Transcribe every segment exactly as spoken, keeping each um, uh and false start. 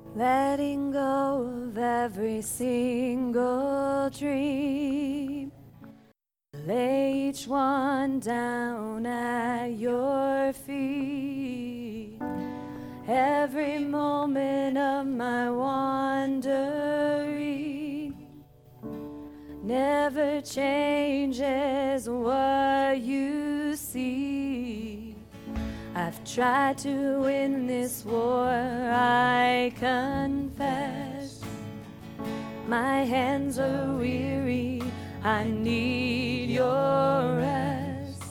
letting go of every single dream. Lay each one down at your feet. Every moment of my wandering never changes what you see. I've tried to win this war, I confess. My hands are weary, I need your rest.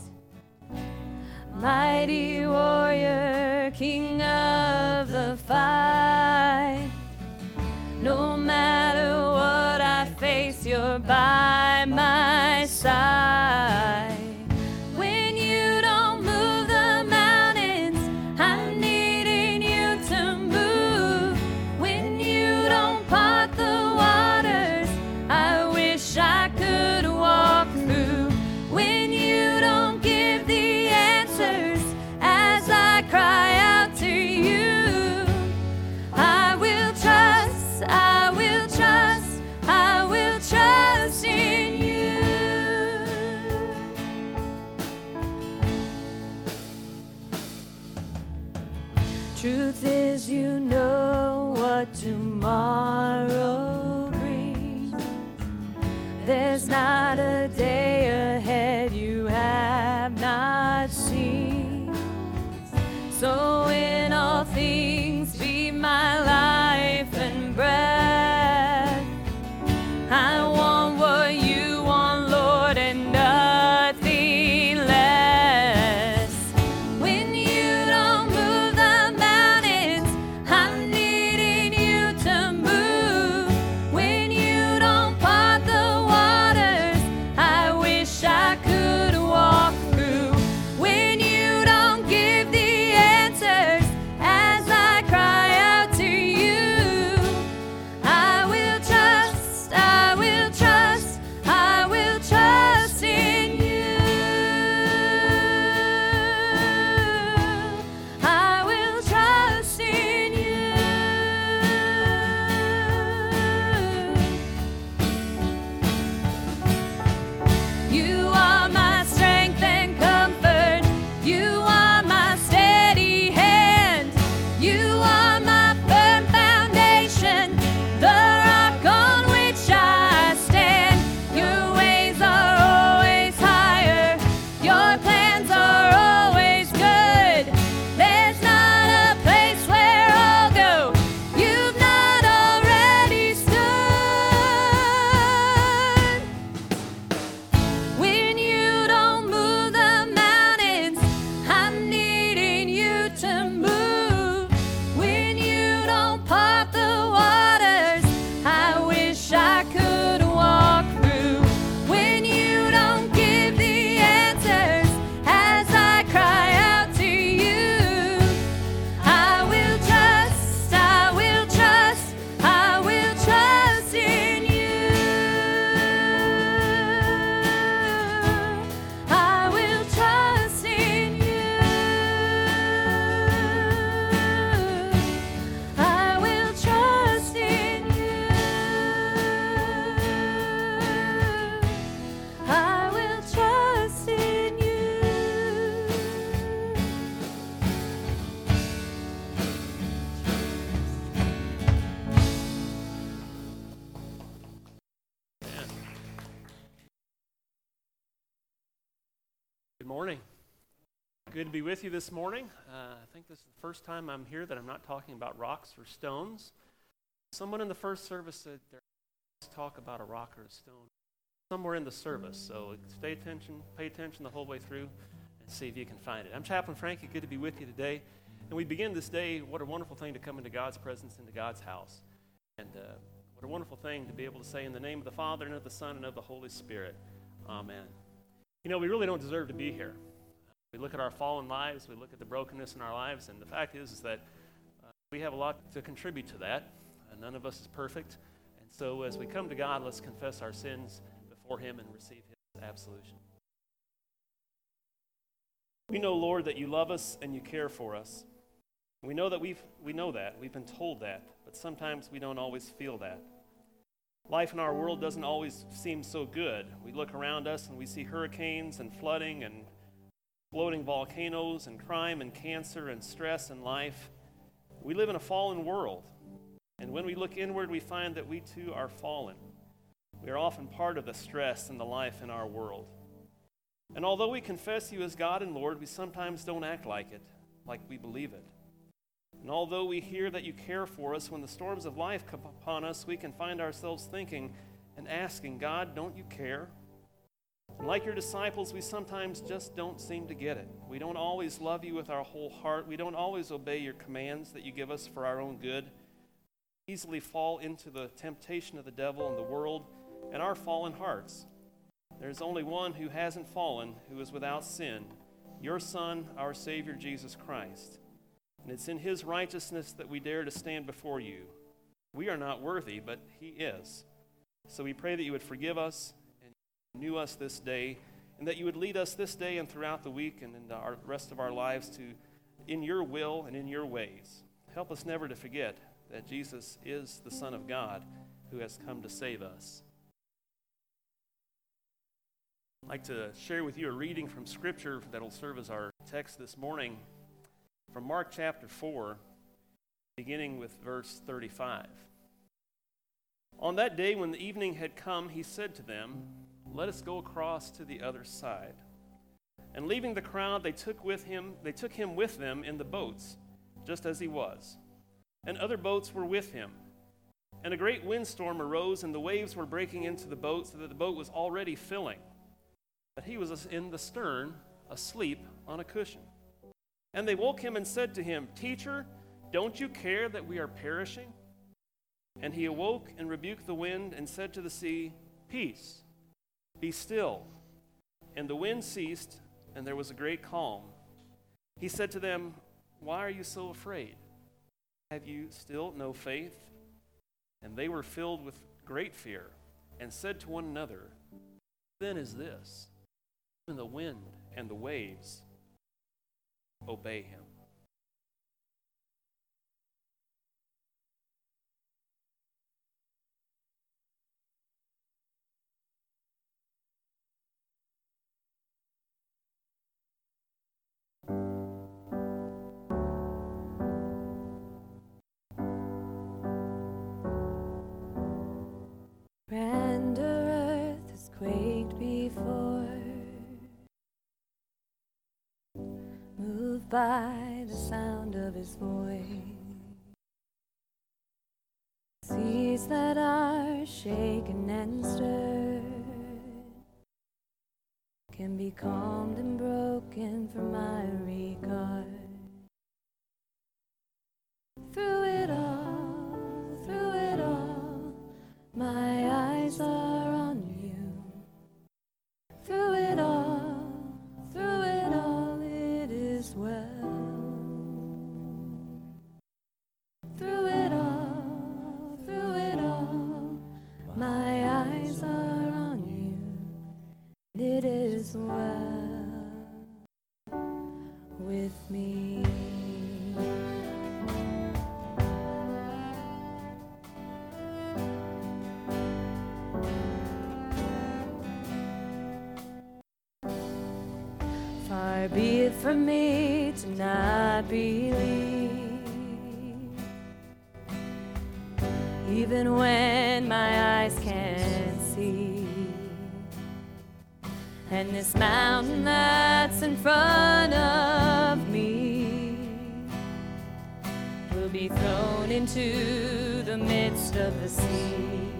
Mighty warrior, king of the fight. No matter what I face, you're by my side. When you don't move the mountains, I'm needing you to move. When you don't part the waters, I wish I could walk through. When you don't give the answers as I cry out to you, I will trust, I will trust, I will trust in you. Truth is, you know what tomorrow brings. There's not a day ahead you have not seen. So in all things, be my life and breath. I want what you want, Lord, and nothing less. When you don't move the mountains, I'm needing you to move. When you don't part the waters, I wish I could walk through. When you don't give the answers as I cry out to you, I will trust, I will trust, I will trust in you. I will trust in you. You are my strength and comfort. You are my steady hand. You are my firm foundation, the rock on which I stand. Your ways are always higher. Your plans are always good. There's not a place where I'll go you've not already stood. When you don't move the mountains, I'm needing you to move. When you don't part the waters, I wish I could walk through. When you don't give the answers as I cry out to you, I will trust, I will trust, I will trust in you. I will trust in you. I will trust in you. I will trust in you. Good morning. Good to be with you this morning. Uh, I think this is the first time I'm here that I'm not talking about rocks or stones. Someone in the first service said there's talk about a rock or a stone somewhere in the service. So stay attention, pay attention the whole way through, and see if you can find it. I'm Chaplain Frankie. Good to be with you today. And we begin this day. What a wonderful thing to come into God's presence, into God's house. And uh, what a wonderful thing to be able to say in the name of the Father, and of the Son, and of the Holy Spirit. Amen. You know, we really don't deserve to be here. We look at our fallen lives, we look at the brokenness in our lives, and the fact is, is that uh, we have a lot to contribute to that. And none of us is perfect. And so as we come to God, let's confess our sins before Him and receive His absolution. We know, Lord, that you love us and you care for us. We know that we've, we know that, we've been told that, but sometimes we don't always feel that. Life in our world doesn't always seem so good. We look around us and we see hurricanes and flooding and exploding volcanoes and crime and cancer and stress and life. We live in a fallen world, and when we look inward, we find that we too are fallen. We are often part of the stress and the life in our world. And although we confess you as God and Lord, we sometimes don't act like it, like we believe it. And although we hear that you care for us, when the storms of life come upon us, we can find ourselves thinking and asking, God, don't you care? And like your disciples, we sometimes just don't seem to get it. We don't always love you with our whole heart. We don't always obey your commands that you give us for our own good. We easily fall into the temptation of the devil and the world and our fallen hearts. There's only one who hasn't fallen, who is without sin, your Son, our Savior, Jesus Christ. And it's in his righteousness that we dare to stand before you. We are not worthy, but he is. So we pray that you would forgive us and renew us this day, and that you would lead us this day and throughout the week and in the rest of our lives to in your will and in your ways. Help us never to forget that Jesus is the Son of God who has come to save us. I'd like to share with you a reading from Scripture that will serve as our text this morning from Mark chapter four, beginning with verse thirty-five. On that day when the evening had come, he said to them, "Let us go across to the other side." And leaving the crowd, they took with him, they took him with them in the boats, just as he was. And other boats were with him. And a great windstorm arose, and the waves were breaking into the boat, so that the boat was already filling. But he was in the stern, asleep on a cushion. And they woke him and said to him, "Teacher, don't you care that we are perishing?" And he awoke and rebuked the wind and said to the sea, "Peace, be still." And the wind ceased, and there was a great calm. He said to them, "Why are you so afraid? Have you still no faith?" And they were filled with great fear and said to one another, "Then is this, even the wind and the waves obey him." Grander earth has quaked before, moved by the sound of his voice. Seas that are shaken and stirred can be calmed and broken for my regard. Through it all, through it all, my eyes are on you. Through it all, through it all, it is well. Through it all, through it all, my eyes are on you. It is well with me. Far be it from me to not believe, even when my eyes can't see. And this mountain that's in front of me will be thrown into the midst of the sea.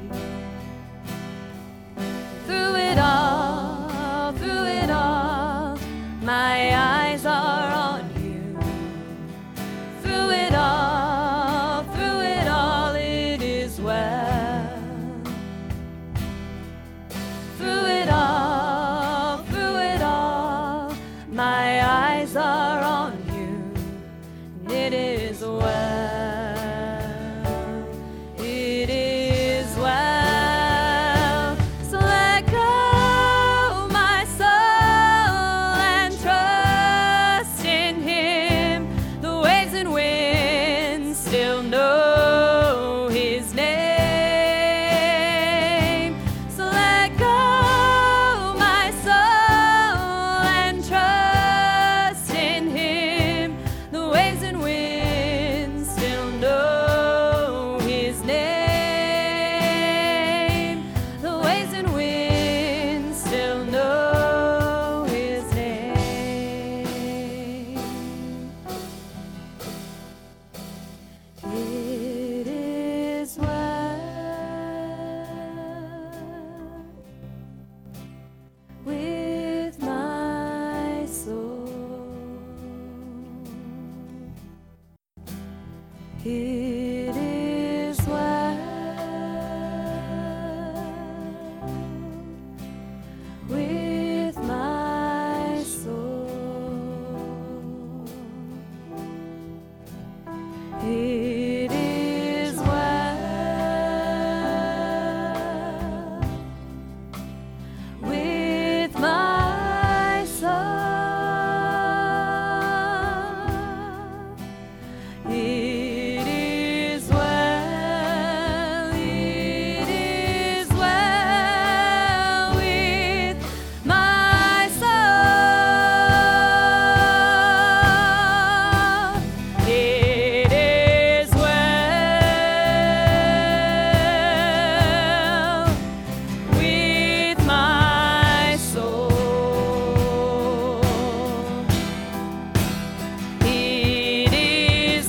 Through it all, through it all, my eyes are on you. Through it all, through it all, it is well. Through it all, through it all, my eyes are on you, and it is well. It is well. So let go. It is well with my soul. It is well with my soul. It is well, it is well with my soul. It is well with my soul. It is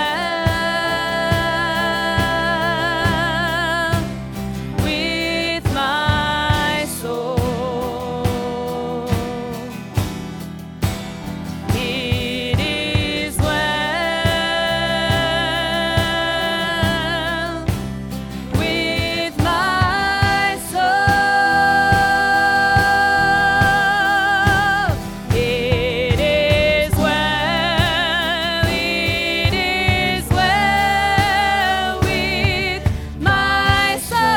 well with my soul. It is well with my soul. It is well, it is well with my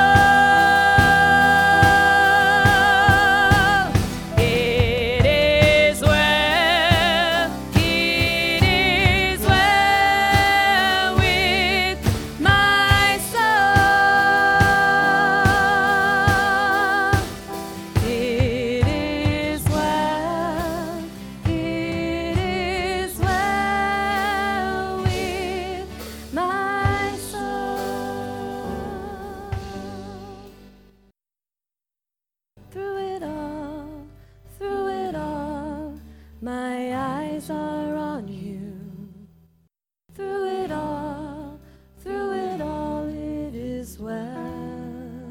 soul. It is well, it is well with my soul. It is well, it is well with my soul. Through it all, through it all, my eyes are on you. Through it all, through it all, it is well.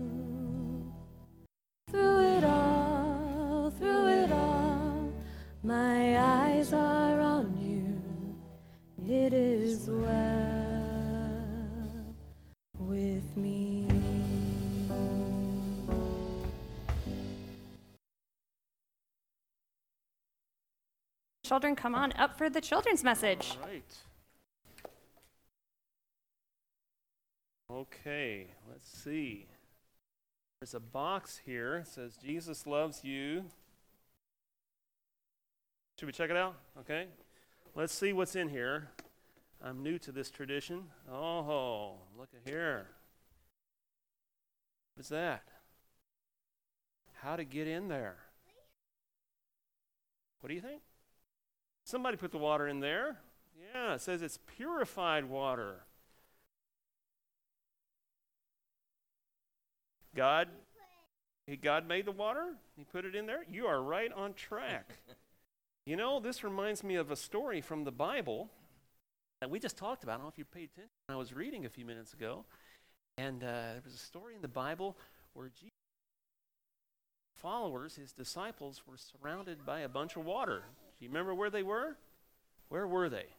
Through it all, through it all, my eyes are on you. It is well with me. Children, come on up for the children's message. All right. Okay, let's see. There's a box here. It says, Jesus loves you. Should we check it out? Okay. Let's see what's in here. I'm new to this tradition. Oh, look at here. What's that? How to get in there. What do you think? Somebody put the water in there. Yeah, it says it's purified water. God, God made the water. He put it in there. You are right on track. You know, this reminds me of a story from the Bible that we just talked about. I don't know if you paid attention. I was reading a few minutes ago, and uh, there was a story in the Bible where Jesus' followers, his disciples, were surrounded by a bunch of water. Do you remember where they were? Where were they?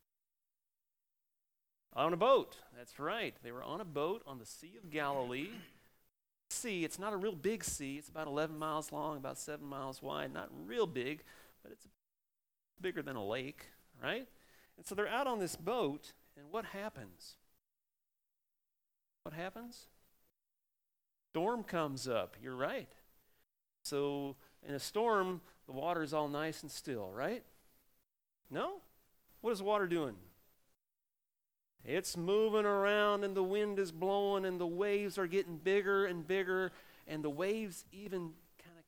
On a boat. That's right. They were on a boat on the Sea of Galilee. Sea, it's not a real big sea. It's about eleven miles long, about seven miles wide. Not real big, but it's bigger than a lake, right? And so they're out on this boat, and what happens? What happens? Storm comes up. You're right. So in a storm, the water is all nice and still, right? No? What is water doing? It's moving around, and the wind is blowing, and the waves are getting bigger and bigger, and the waves even kind of...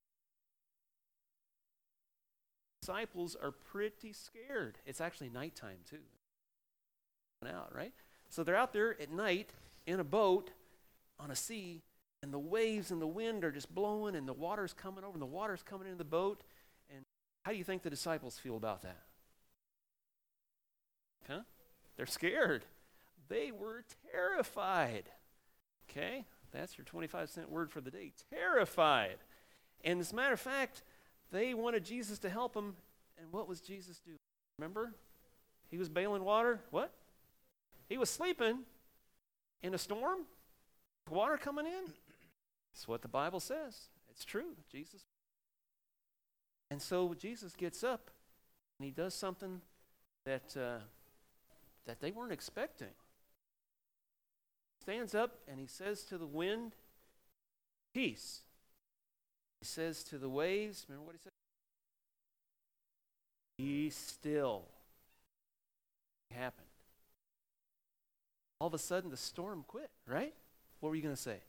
Disciples are pretty scared. It's actually nighttime, too. Out, right? So they're out there at night in a boat on a sea, and the waves and the wind are just blowing, and the water's coming over, and the water's coming into the boat. And how do you think the disciples feel about that? Huh? They're scared. They were terrified. Okay? That's your twenty-five cent word for the day. Terrified. And as a matter of fact, they wanted Jesus to help them. And what was Jesus do? Remember? He was bailing water. What? He was sleeping in a storm, water coming in. That's what the Bible says. It's true. Jesus. And so Jesus gets up and he does something that uh, that they weren't expecting. He stands up and he says to the wind, peace. He says to the waves, remember what he said? Be still. It happened. All of a sudden the storm quit, right? What were you going to say?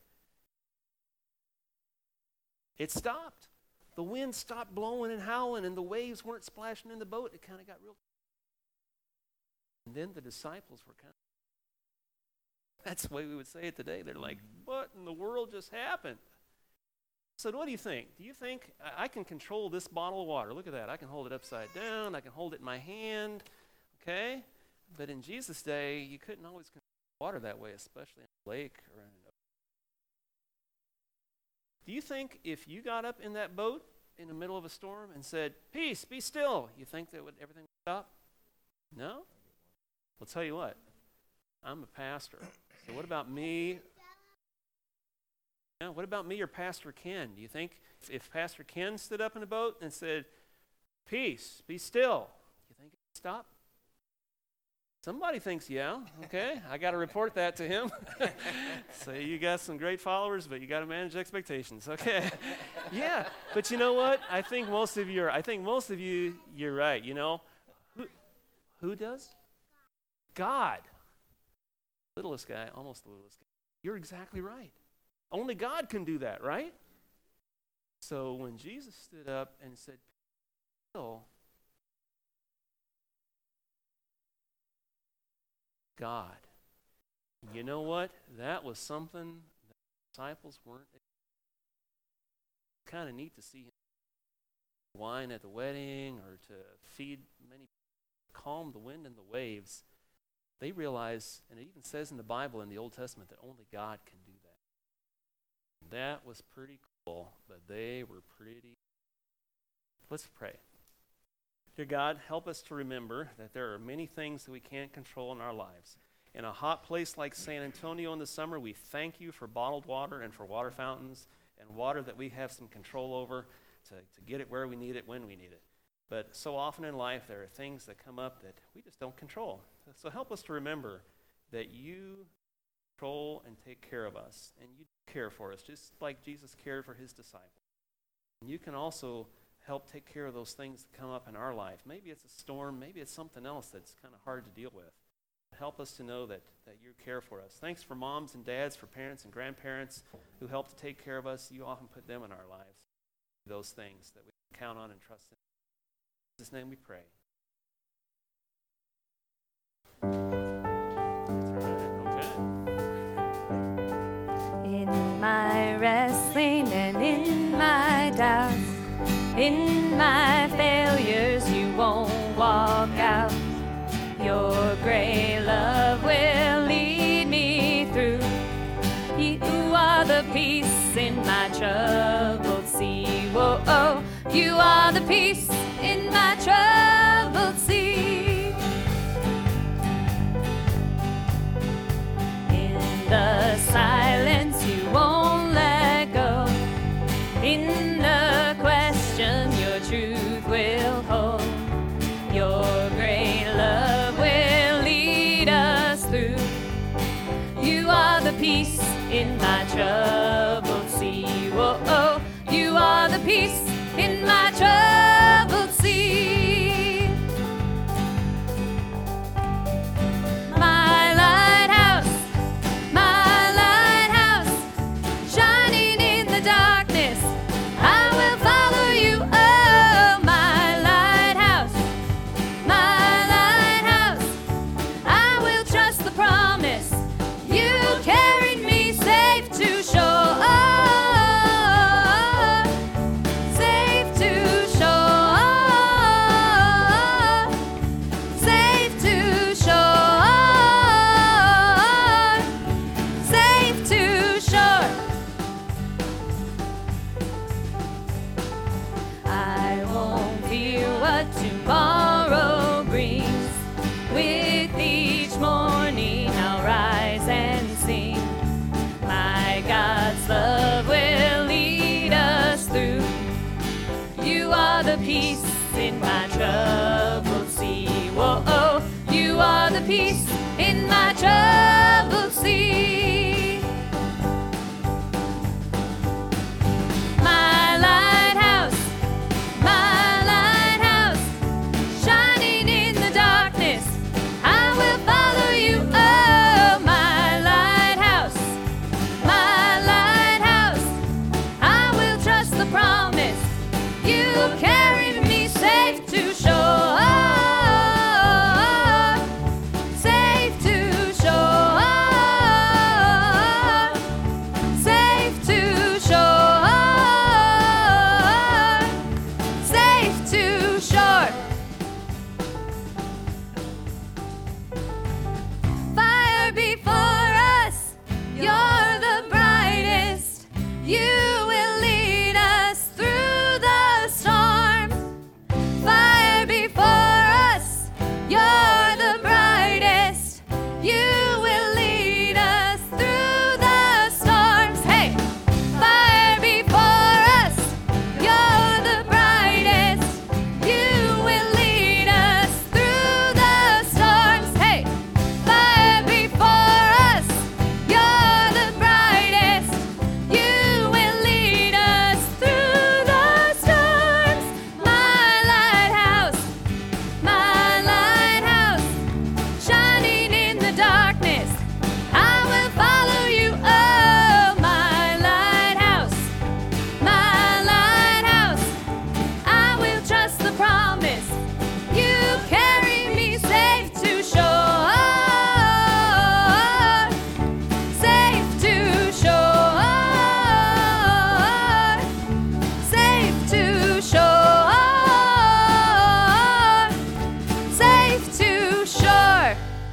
It stopped. The wind stopped blowing and howling, and the waves weren't splashing in the boat. It kind of got real. And then the disciples were kind of, that's the way we would say it today. They're like, what in the world just happened? So what do you think? Do you think I I can control this bottle of water? Look at that. I can hold it upside down. I can hold it in my hand. Okay? But in Jesus' day, you couldn't always control water that way, especially in a lake or in an ocean. Do you think if you got up in that boat in the middle of a storm and said, peace, be still, you think that would everything would stop? No? I'll tell you what. I'm a pastor. So what about me? Yeah, what about me or Pastor Ken? Do you think if, if Pastor Ken stood up in a boat and said, peace, be still, you think it would stop? Somebody thinks, yeah, okay, I got to report that to him. So you got some great followers, but you got to manage expectations, okay? Yeah, but you know what? I think most of you are, I think most of you, you're right, you know? Who, who does? God. Littlest guy, almost the littlest guy. You're exactly right. Only God can do that, right? So when Jesus stood up and said, "Still," God. You know what? That was something the disciples weren't. Kind of neat to see him wine at the wedding or to feed many, calm the wind and the waves. They realize, and it even says in the Bible in the Old Testament, that only God can do that. That was pretty cool, but they were pretty. Let's pray. Dear God, help us to remember that there are many things that we can't control in our lives. In a hot place like San Antonio in the summer, we thank you for bottled water and for water fountains and water that we have some control over to, to get it where we need it, when we need it. But so often in life, there are things that come up that we just don't control. So help us to remember that you control and take care of us, and you care for us, just like Jesus cared for his disciples. And you can also help take care of those things that come up in our life. Maybe it's a storm, maybe it's something else that's kind of hard to deal with. Help us to know that, that you care for us. Thanks for moms and dads, for parents and grandparents who help to take care of us. You often put them in our lives, those things that we can count on and trust in. In Jesus' name we pray. In my wrestling and in my doubts, in my failures, you won't walk out. Your great love will lead me through. You are the peace in my troubled sea. Whoa, oh, you are the peace in my troubled sea. In the silence, you won't let go. In the question, your truth will hold. Your great love will lead us through. You are the peace in my troubled sea. Whoa, oh, you are the peace in my troubled sea. peace in my troubled sea. My lighthouse, my lighthouse, shining in the darkness, I will follow you. Oh, my lighthouse, my lighthouse, I will trust the promise. You carry me safe to shore, safe to shore, safe to shore, safe to shore. Fire before us, you're the brightest. You will lead us through the storm. Fire before us, you're the brightest. You will lead us through the storms. Hey! Fire before us, you're the brightest. You will lead us through the storms. Hey! Fire before us, you're the brightest. You will lead us through the storms. My lighthouse, my lighthouse, shining in the darkness, I will follow you. Oh, my lighthouse, my lighthouse, I will trust the promise. You carry me safe to shore, safe to shore, safe to shore, safe to shore.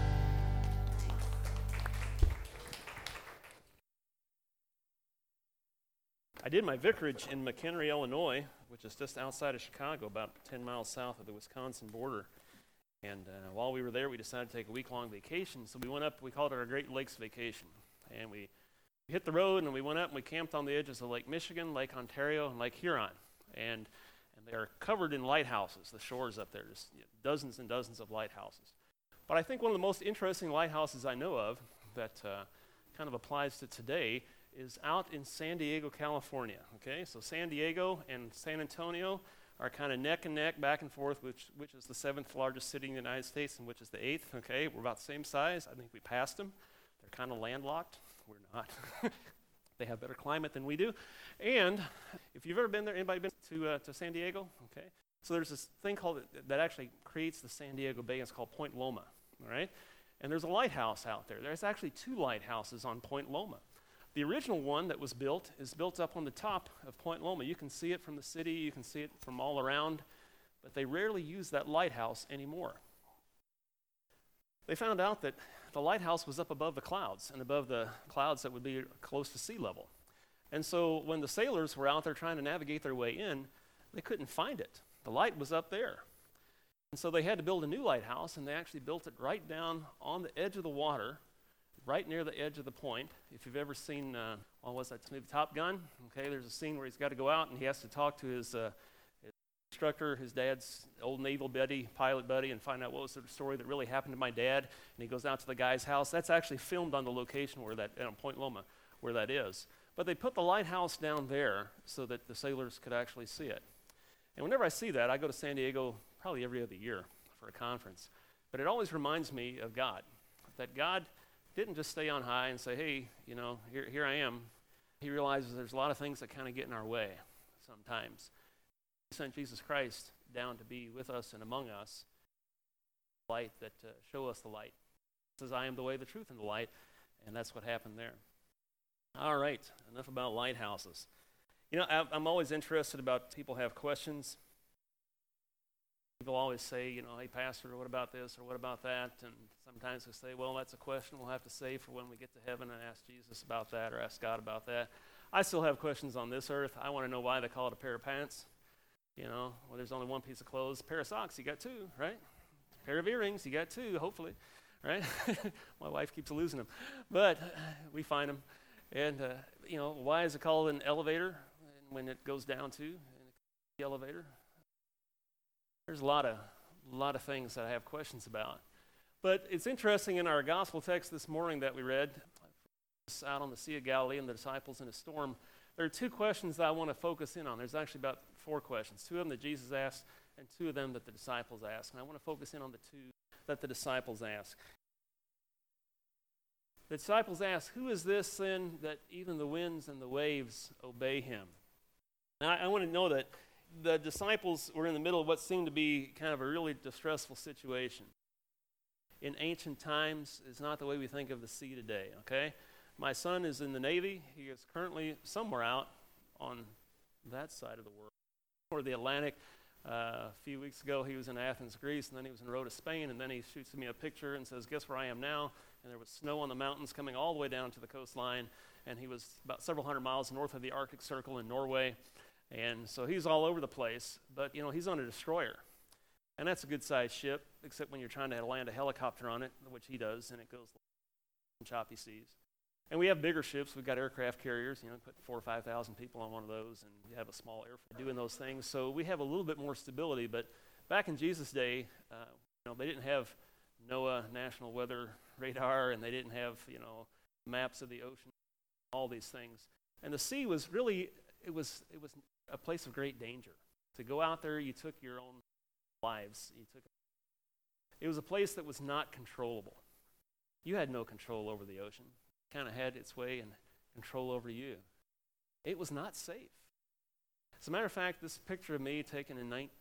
I did my vicarage in McHenry, Illinois, which is just outside of Chicago, about ten miles south of the Wisconsin border. And uh, while we were there, we decided to take a week-long vacation. So we went up, we called it our Great Lakes Vacation. And we hit the road, and we went up, and we camped on the edges of Lake Michigan, Lake Ontario, and Lake Huron. And, and they are covered in lighthouses, the shores up there, just you know, dozens and dozens of lighthouses. But I think one of the most interesting lighthouses I know of that uh, kind of applies to today is out in San Diego, California. Okay, so San Diego and San Antonio are kind of neck and neck, back and forth, which which is the seventh largest city in the United States and which is the eighth. Okay, we're about the same size. I think we passed them. They're kind of landlocked. We're not. They have better climate than we do. And if you've ever been there, anybody been to uh, to San Diego? Okay, so there's this thing called that actually creates the San Diego Bay. It's called Point Loma. All right, and there's a lighthouse out there. There's actually two lighthouses on Point Loma. The original one that was built is built up on the top of Point Loma. You can see it from the city, you can see it from all around, but they rarely use that lighthouse anymore. They found out that the lighthouse was up above the clouds, and above the clouds that would be close to sea level. And so when the sailors were out there trying to navigate their way in, they couldn't find it. The light was up there. And so they had to build a new lighthouse, and they actually built it right down on the edge of the water, right near the edge of the point. If you've ever seen, uh, what was that movie, Top Gun? Okay, there's a scene where he's got to go out and he has to talk to his, uh, his instructor, his dad's old naval buddy, pilot buddy, and find out what was the story that really happened to my dad. And he goes out to the guy's house. That's actually filmed on the location where that, on Point Loma, where that is. But they put the lighthouse down there so that the sailors could actually see it. And whenever I see that, I go to San Diego probably every other year for a conference. But it always reminds me of God, that God didn't just stay on high and say, hey, you know, here, here I am. He realizes there's a lot of things that kind of get in our way sometimes. He sent Jesus Christ down to be with us and among us, light that uh, show us the light. He says, I am the way, the truth, and the light, and that's what happened there. All right, enough about lighthouses. You know, I, I'm always interested about people have questions. People always say, you know, hey, Pastor, what about this or what about that? And sometimes they say, well, that's a question we'll have to save for when we get to heaven and ask Jesus about that or ask God about that. I still have questions on this earth. I want to know why they call it a pair of pants. You know, well, there's only one piece of clothes. A pair of socks, you got two, right? A pair of earrings, you got two, hopefully, right? My wife keeps losing them. But we find them. And, uh, you know, why is it called an elevator when it goes down to the elevator? There's a lot of, lot of things that I have questions about. But it's interesting in our gospel text this morning that we read, out on the Sea of Galilee and the disciples in a storm, there are two questions that I want to focus in on. There's actually about four questions, two of them that Jesus asked and two of them that the disciples asked. And I want to focus in on the two that the disciples asked. The disciples asked, who is this then that even the winds and the waves obey him? And I, I want to know that the disciples were in the middle of what seemed to be kind of a really distressful situation. In ancient times, it's not the way we think of the sea today, okay? My son is in the Navy. He is currently somewhere out on that side of the world, or the Atlantic. Uh, a few weeks ago, he was in Athens, Greece, and then he was in Rota, Spain, and then he shoots me a picture and says, guess where I am now? And there was snow on the mountains coming all the way down to the coastline, and he was about several hundred miles north of the Arctic Circle in Norway, and so he's all over the place, but, you know, he's on a destroyer, and that's a good-sized ship, except when you're trying to land a helicopter on it, which he does, and it goes in choppy seas. And we have bigger ships. We've got aircraft carriers, you know, put four or five thousand people on one of those, and you have a small airframe doing those things. So we have a little bit more stability. But back in Jesus' day, uh, you know, they didn't have NOAA National Weather Radar, and they didn't have, you know, maps of the ocean, all these things. And the sea was really, it was it was a place of great danger. To go out there, you took your own lives. You took. It was a place that was not controllable. You had no control over the ocean. Kind of had its way and control over you. It was not safe. As a matter of fact, this picture of me taken in two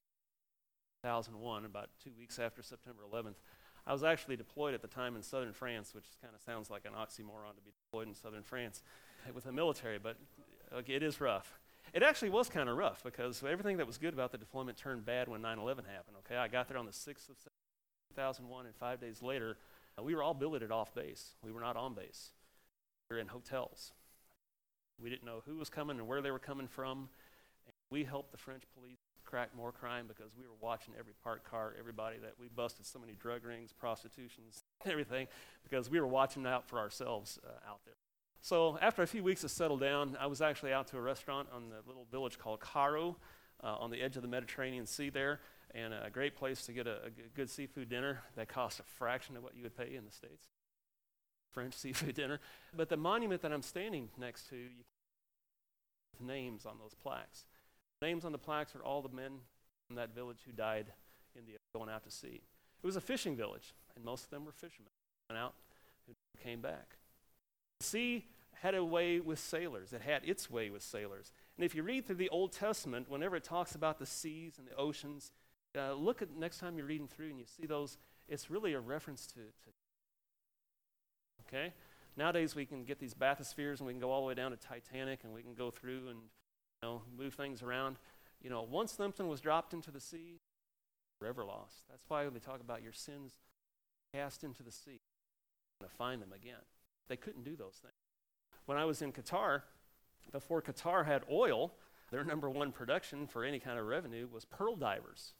thousand one, about two weeks after September eleventh, I was actually deployed at the time in southern France, which kind of sounds like an oxymoron to be deployed in southern France with the military, but okay, it is rough. It actually was kind of rough because everything that was good about the deployment turned bad when nine eleven happened. Okay, I got there on the sixth of September two thousand one, and five days later, we were all billeted off base. We were not on base. We were in hotels. We didn't know who was coming and where they were coming from. And we helped the French police crack more crime because we were watching every parked car, everybody that we busted so many drug rings, prostitutions, everything, because we were watching out for ourselves uh, out there. So after a few weeks to settle down, I was actually out to a restaurant on the little village called Caro uh, on the edge of the Mediterranean Sea there. And a great place to get a, a good seafood dinner that costs a fraction of what you would pay in the States. French seafood dinner. But the monument that I'm standing next to, you can names on those plaques. Names on the plaques are all the men from that village who died in the going out to sea. It was a fishing village, and most of them were fishermen who went out who came back. The sea had a way with sailors. It had its way with sailors. And if you read through the Old Testament, whenever it talks about the seas and the oceans, Uh, look at next time you're reading through and you see those, it's really a reference to, to, okay? Nowadays we can get these bathyspheres and we can go all the way down to Titanic and we can go through and, you know, move things around. You know, once something was dropped into the sea, forever lost. That's why when they talk about your sins cast into the sea, you're going to find them again. They couldn't do those things. When I was in Qatar, before Qatar had oil, their number one production for any kind of revenue was pearl divers.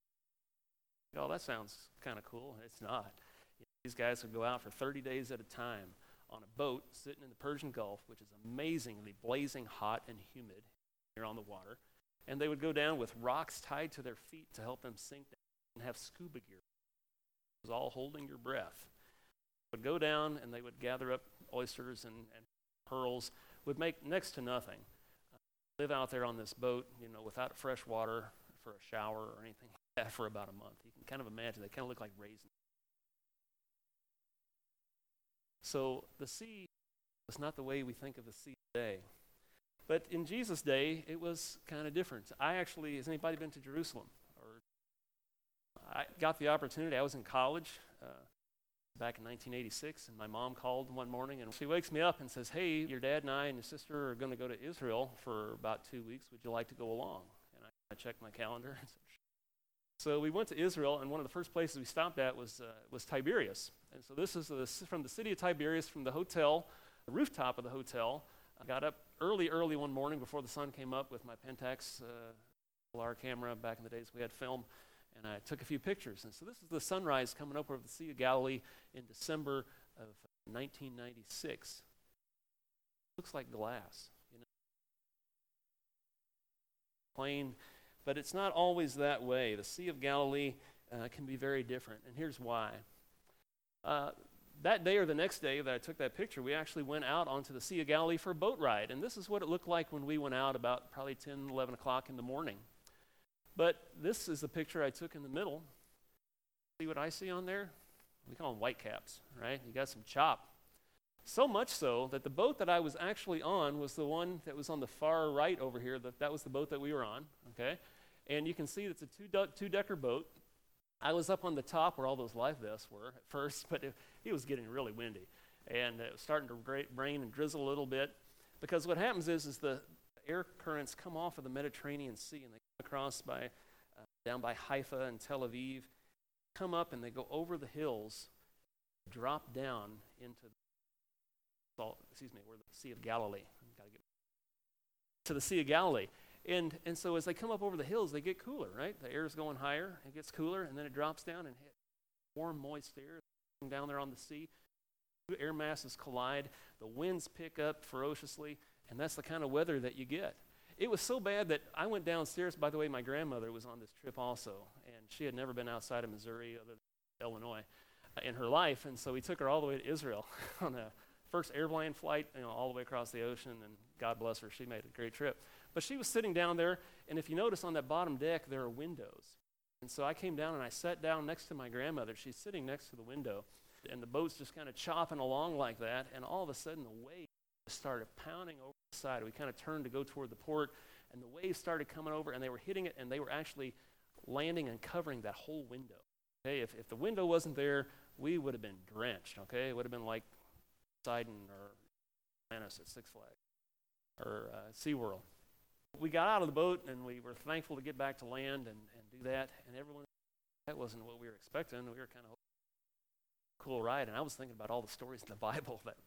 Oh, that sounds kind of cool. It's not. You know, these guys would go out for thirty days at a time on a boat sitting in the Persian Gulf, which is amazingly blazing hot and humid here on the water. And they would go down with rocks tied to their feet to help them sink down and have scuba gear. It was all holding your breath. They would go down and they would gather up oysters and, and pearls, would make next to nothing. Uh, live out there on this boat, you know, without fresh water for a shower or anything like that for about a month. You can kind of imagine, they kind of look like raisins. So the sea was not the way we think of the sea today. But in Jesus' day, it was kind of different. I actually, has anybody been to Jerusalem? Or I got the opportunity, I was in college uh, back in nineteen eighty-six, and my mom called one morning, and she wakes me up and says, hey, your dad and I and your sister are going to go to Israel for about two weeks. Would you like to go along? And I, I checked my calendar. So we went to Israel, and one of the first places we stopped at was uh, was Tiberias. And so this is the, from the city of Tiberias, from the hotel, the rooftop of the hotel. I got up early, early one morning before the sun came up with my Pentax uh, R camera. Back in the days we had film, and I took a few pictures. And so this is the sunrise coming up over the Sea of Galilee in December of nineteen ninety-six. Looks like glass, you know. Plain. But it's not always that way. The Sea of Galilee uh, can be very different, and here's why. uh, that day or the next day that I took that picture, we actually went out onto the Sea of Galilee for a boat ride. And this is what it looked like when we went out about probably ten, eleven o'clock in the morning. But this is the picture I took in the middle. See what I see on there? We call them whitecaps, right? You got some chop. So much so that the boat that I was actually on was the one that was on the far right over here. That, that was the boat that we were on, okay? And you can see it's a two de- two-decker boat. I was up on the top where all those life vests were at first, but it, it was getting really windy. And it was starting to gra- rain and drizzle a little bit. Because what happens is, is the air currents come off of the Mediterranean Sea, and they come across by, uh, down by Haifa and Tel Aviv, come up and they go over the hills, drop down into the salt, excuse me, where the Sea of Galilee. I've got to get to the Sea of Galilee. And and so as they come up over the hills, they get cooler, right? The air is going higher, it gets cooler, and then it drops down and hit warm, moist air down there on the sea. Two air masses collide, the winds pick up ferociously, and that's the kind of weather that you get. It was so bad that I went downstairs. By the way, my grandmother was on this trip also, and she had never been outside of Missouri, other than Illinois, uh, in her life, and so we took her all the way to Israel on a first airplane flight, you know, all the way across the ocean, and God bless her, she made a great trip. But she was sitting down there, and if you notice on that bottom deck, there are windows. And so I came down and I sat down next to my grandmother. She's sitting next to the window, and the boat's just kind of chopping along like that, and all of a sudden the waves started pounding over the side. We kind of turned to go toward the port, and the waves started coming over, and they were hitting it, and they were actually landing and covering that whole window. Okay, if, if the window wasn't there, we would have been drenched, okay? It would have been like Poseidon or Atlantis at Six Flags or uh, SeaWorld. We got out of the boat, and we were thankful to get back to land and, and do that, and everyone, that wasn't what we were expecting. We were kind of a cool ride, and I was thinking about all the stories in the Bible that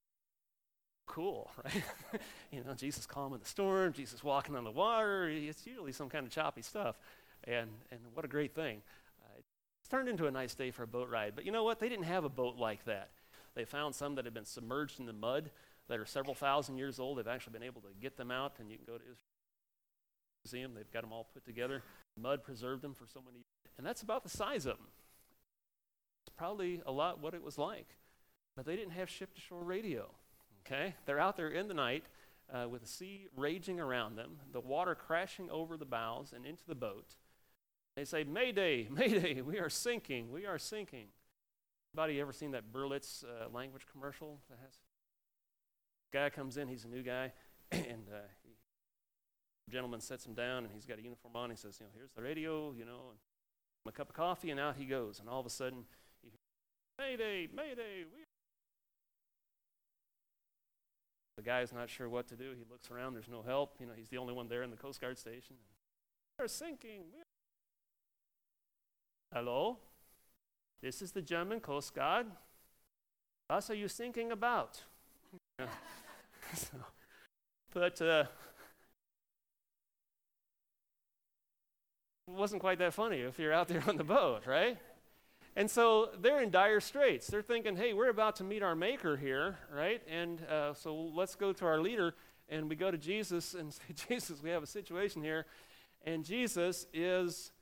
cool, right? You know, Jesus calming the storm, Jesus walking on the water. It's usually some kind of choppy stuff, and and what a great thing. Uh, it's turned into a nice day for a boat ride, but you know what? They didn't have a boat like that. They found some that had been submerged in the mud that are several thousand years old. They've actually been able to get them out, and you can go to Israel Museum. They've got them all put together. Mud preserved them for so many years, and that's about the size of them. It's probably a lot what it was like, but they didn't have ship-to-shore radio. Okay, they're out there in the night uh, with the sea raging around them, the water crashing over the bows and into the boat. They say, "Mayday, Mayday, we are sinking, we are sinking." Anybody ever seen that Berlitz uh, language commercial that has? Guy comes in, he's a new guy, and uh, he, the gentleman sets him down, and he's got a uniform on. He says, "You know, here's the radio, you know, and a cup of coffee," and out he goes. And all of a sudden, you hear, "Mayday, Mayday, we." The guy's not sure what to do. He looks around. There's no help. You know, he's the only one there in the Coast Guard station. We're sinking. We're Hello? This is the German Coast Guard. What are you thinking about? so, but uh, it wasn't quite that funny if you're out there on the boat, right? And so they're in dire straits. They're thinking, hey, we're about to meet our maker here, right? And uh, so let's go to our leader, and we go to Jesus and say, "Jesus, we have a situation here." And Jesus is...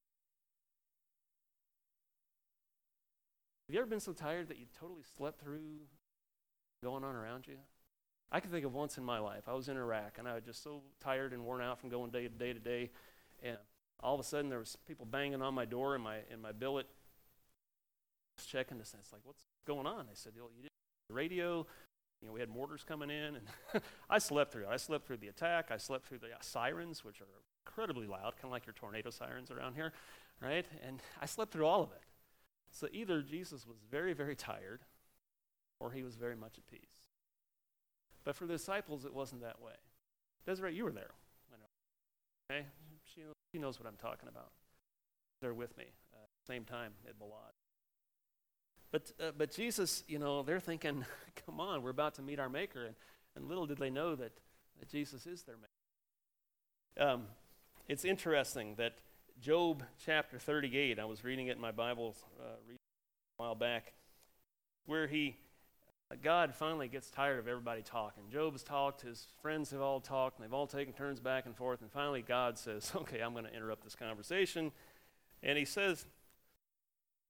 Have you ever been so tired that you totally slept through going on around you? I can think of once in my life. I was in Iraq, and I was just so tired and worn out from going day to day to day. And all of a sudden, there was people banging on my door in my in my billet, checking this, and it's like, "What's going on?" I said, "You know, you did the radio, you know, we had mortars coming in," and I slept through it. I slept through the attack. I slept through the uh, sirens, which are incredibly loud, kind of like your tornado sirens around here, right? And I slept through all of it. So either Jesus was very, very tired, or he was very much at peace. But for the disciples, it wasn't that way. Desiree, you were there. I know. Okay, she knows, she knows what I'm talking about. They're with me, uh, same time at Balad. But uh, but Jesus, you know, they're thinking, "Come on, we're about to meet our Maker," and, and little did they know that, that Jesus is their Maker. Um, it's interesting that Job chapter thirty-eight, I was reading it in my Bible uh, a while back, where he, uh, God finally gets tired of everybody talking. Job's talked, his friends have all talked, and they've all taken turns back and forth, and finally God says, "Okay, I'm going to interrupt this conversation," and he says,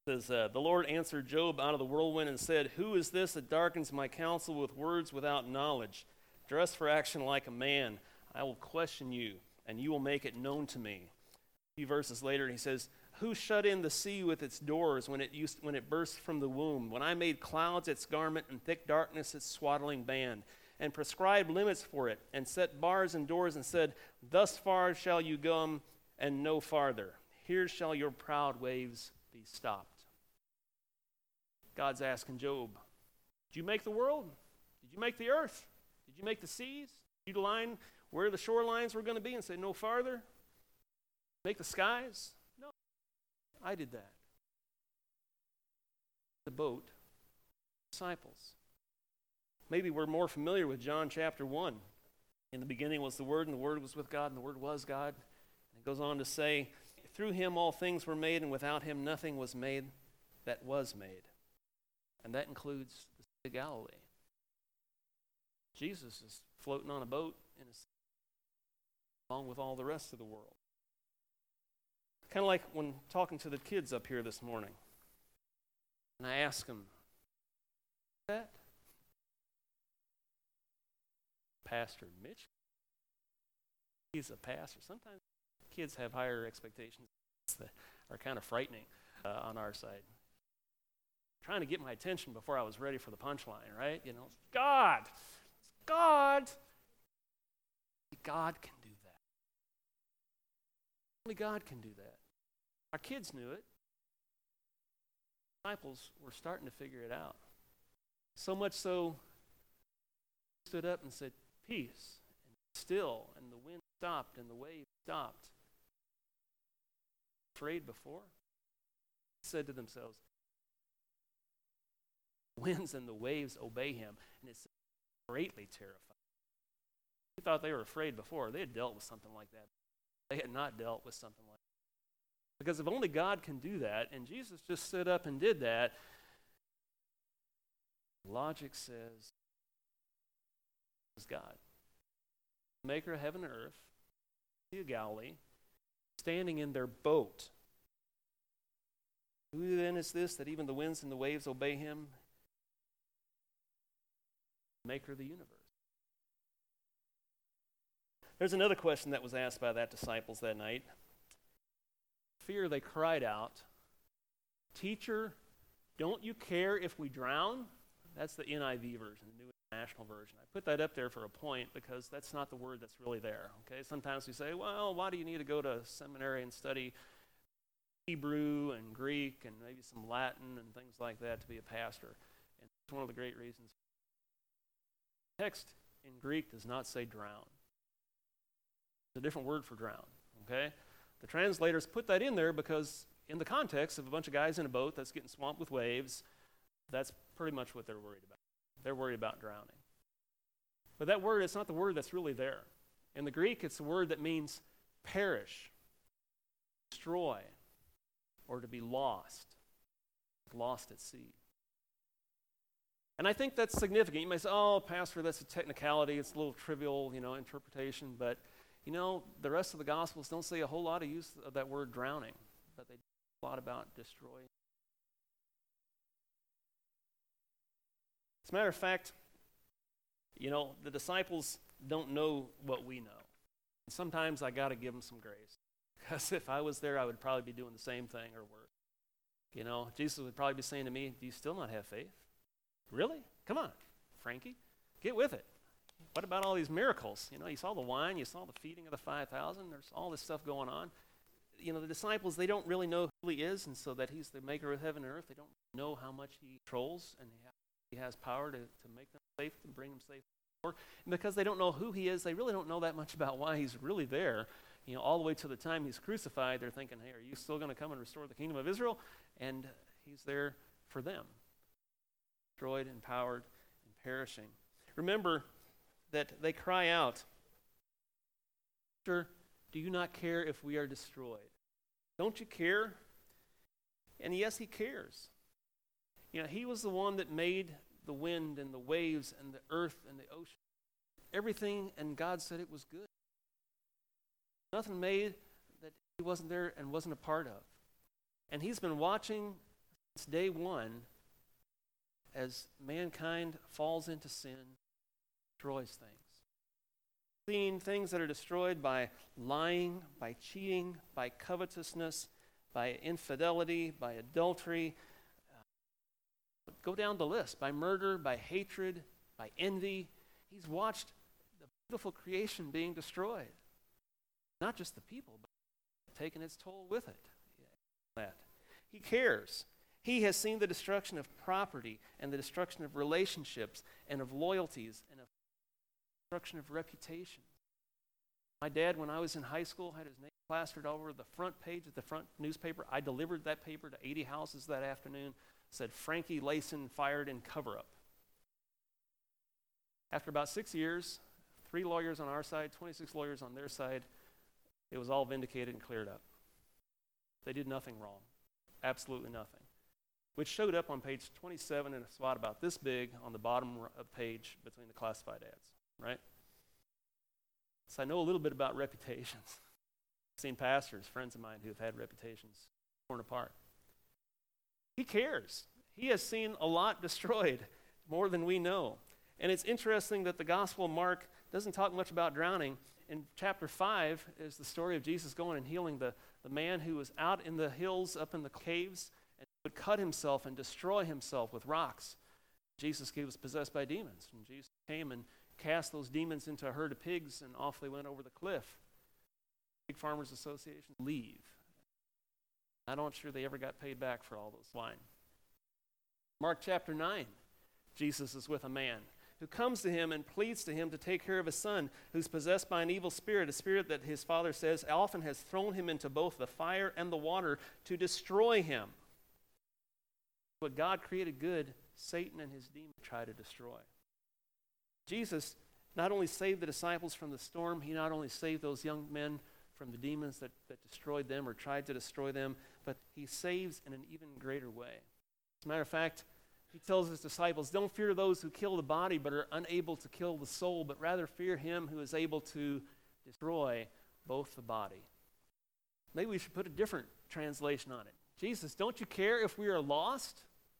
It says, uh, the Lord answered Job out of the whirlwind and said, who is this that darkens my counsel with words without knowledge? Dress for action like a man. I will question you, and you will make it known to me. A few verses later, he says, who shut in the sea with its doors when it used, when it burst from the womb? When I made clouds its garment and thick darkness its swaddling band, and prescribed limits for it, and set bars and doors, and said, thus far shall you come, and no farther. Here shall your proud waves be stopped. God's asking Job, did you make the world? Did you make the earth? Did you make the seas? Did you line where the shorelines were going to be and say no farther? Make the skies? No, I did that. The boat, disciples. Maybe we're more familiar with John chapter one. In the beginning was the Word, and the Word was with God, and the Word was God. And it goes on to say, through him all things were made, and without him nothing was made that was made. And that includes the Sea of Galilee. Jesus is floating on a boat in a sea, along with all the rest of the world. Kind of like when talking to the kids up here this morning. And I ask them, that? Pastor Mitch? He's a pastor. Sometimes kids have higher expectations that are kind of frightening uh, on our side. Trying to get my attention before I was ready for the punchline, right? You know, God, it's God. God can do that. Only God can do that. Our kids knew it. Disciples were starting to figure it out. So much so, stood up and said, peace, and still, and the wind stopped, and the wave stopped. Afraid before? Said to themselves, winds and the waves obey him, and it's greatly terrified. They thought they were afraid before. They had dealt with something like that. They had not dealt with something like that. Because if only God can do that, and Jesus just stood up and did that, logic says, is God. Maker of heaven and earth, Sea of Galilee, standing in their boat. Who then is this that even the winds and the waves obey him? Maker of the universe. There's another question that was asked by that disciples that night. Fear, they cried out, Teacher, don't you care if we drown? That's the N I V version, the New International Version. I put that up there for a point because that's not the word that's really there. Okay, sometimes we say, well, why do you need to go to seminary and study Hebrew and Greek and maybe some Latin and things like that to be a pastor? And it's one of the great reasons. The text in Greek does not say drown. It's a different word for drown, okay? The translators put that in there because in the context of a bunch of guys in a boat that's getting swamped with waves, that's pretty much what they're worried about. They're worried about drowning. But that word, it's not the word that's really there. In the Greek, it's the word that means perish, destroy, or to be lost, lost at sea. And I think that's significant. You may say, oh, Pastor, that's a technicality. It's a little trivial, you know, interpretation. But, you know, the rest of the Gospels don't say a whole lot of use of that word drowning, but they do a lot about destroying. As a matter of fact, you know, the disciples don't know what we know. And sometimes I got to give them some grace. Because if I was there, I would probably be doing the same thing or worse. You know, Jesus would probably be saying to me, do you still not have faith? Really? Come on, Frankie, get with it. What about all these miracles? You know, you saw the wine, you saw the feeding of the five thousand, there's all this stuff going on. You know, the disciples, they don't really know who he is, and so that he's the maker of heaven and earth. They don't know how much he controls, and he has power to, to make them safe and bring them safe. And because they don't know who he is, they really don't know that much about why he's really there. You know, all the way to the time he's crucified, they're thinking, hey, are you still going to come and restore the kingdom of Israel? And he's there for them. Destroyed, empowered, and perishing. Remember that they cry out, Sir, do you not care if we are destroyed? Don't you care? And yes, he cares. You know, he was the one that made the wind and the waves and the earth and the ocean. Everything, and God said it was good. Nothing made that he wasn't there and wasn't a part of. And he's been watching It's day one as mankind falls into sin, destroys things. Seeing things that are destroyed by lying, by cheating, by covetousness, by infidelity, by adultery. Uh, go down the list. By murder, by hatred, by envy. He's watched the beautiful creation being destroyed. Not just the people, but taken its toll with it. That. He cares. He has seen the destruction of property and the destruction of relationships and of loyalties and of destruction of reputation. My dad, when I was in high school, had his name plastered over the front page of the front newspaper. I delivered that paper to eighty houses that afternoon. Said, Frankie Layson fired in cover-up. After about six years, three lawyers on our side, twenty-six lawyers on their side, it was all vindicated and cleared up. They did nothing wrong. Absolutely nothing. Which showed up on page twenty-seven in a spot about this big on the bottom of the page between the classified ads, right? So I know a little bit about reputations. I've seen pastors, friends of mine, who have had reputations torn apart. He cares. He has seen a lot destroyed, more than we know. And it's interesting that the Gospel of Mark doesn't talk much about drowning. In chapter five is the story of Jesus going and healing the, the man who was out in the hills, up in the caves, and would cut himself and destroy himself with rocks. Jesus he was possessed by demons, and Jesus came and cast those demons into a herd of pigs, and off they went over the cliff. Pig Farmers Association leave. I'm not sure they ever got paid back for all those swine. Mark chapter nine, Jesus is with a man who comes to him and pleads to him to take care of his son who's possessed by an evil spirit, a spirit that his father says often has thrown him into both the fire and the water to destroy him. What God created good, Satan and his demons try to destroy. Jesus not only saved the disciples from the storm, he not only saved those young men from the demons that, that destroyed them or tried to destroy them, but he saves in an even greater way. As a matter of fact, he tells his disciples, don't fear those who kill the body but are unable to kill the soul, but rather fear him who is able to destroy both the body. Maybe we should put a different translation on it. Jesus, don't you care if we are lost?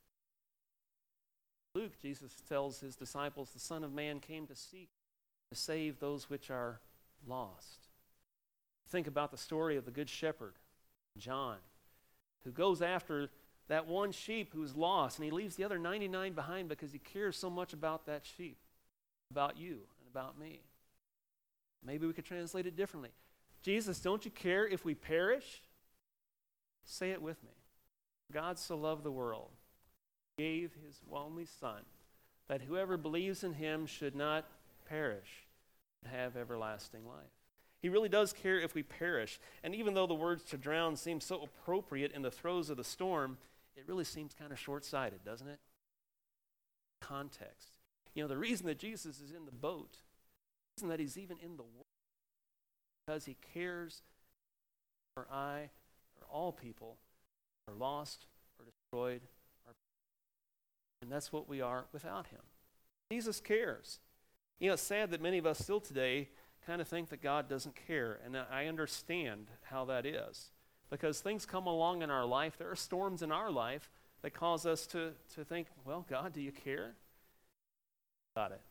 Luke, Jesus tells his disciples, the Son of Man came to seek, to save those which are lost. Think about the story of the Good Shepherd, John, who goes after that one sheep who's lost, and he leaves the other ninety-nine behind because he cares so much about that sheep, about you and about me. Maybe we could translate it differently. Jesus, don't you care if we perish? Say it with me. God so loved the world, gave his only Son, that whoever believes in him should not perish, but have everlasting life. He really does care if we perish. And even though the words to drown seem so appropriate in the throes of the storm, it really seems kind of short-sighted, doesn't it? Context. You know, the reason that Jesus is in the boat, the reason that he's even in the world, because he cares for I, for all people, are lost or destroyed, or, and that's what we are without him. Jesus cares. You know, it's sad that many of us still today kind of think that God doesn't care, and I understand how that is. Because things come along in our life, there are storms in our life that cause us to, to think, well, God, do you care? Got it.